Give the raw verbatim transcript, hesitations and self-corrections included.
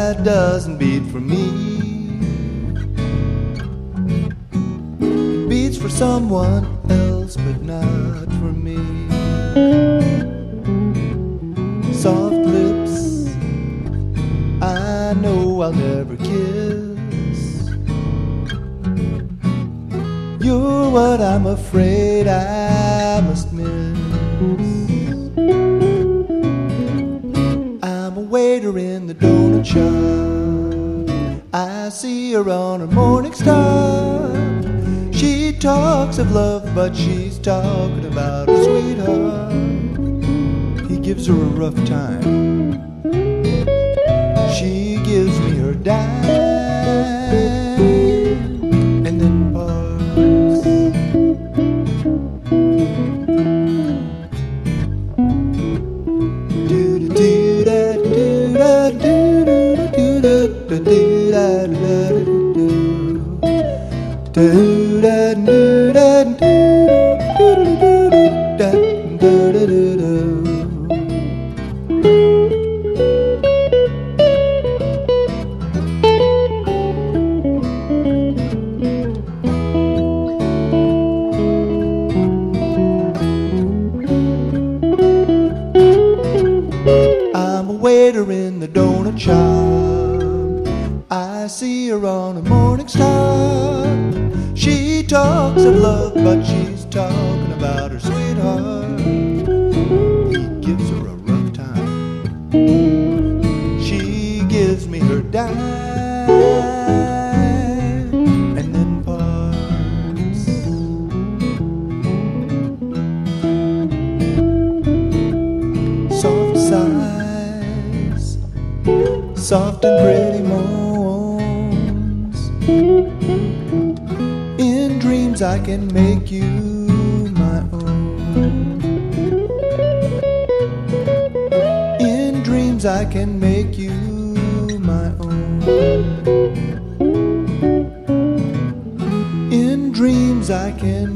that doesn't beat for me. It beats for someone else, but not for me. Soft lips I know I'll never kiss. You're what I'm afraid I must miss. I'm a waiter in the donut shop. I see her on her morning stop. She talks of love, but she's talking about her sweetheart. He gives her a rough time. She gives me her dime and then parts. Do do do da do da do do do do do da do do da do da do da do do do. I'm a waiter in the donut shop. I see her on a morning stop. She talks of love, but she's talking about her sweetheart. He gives her a rough time. She gives me her dime and then parts. Soft sighs, soft and pretty moans. In dreams I can make you my own. In dreams I can make you my own. In dreams I can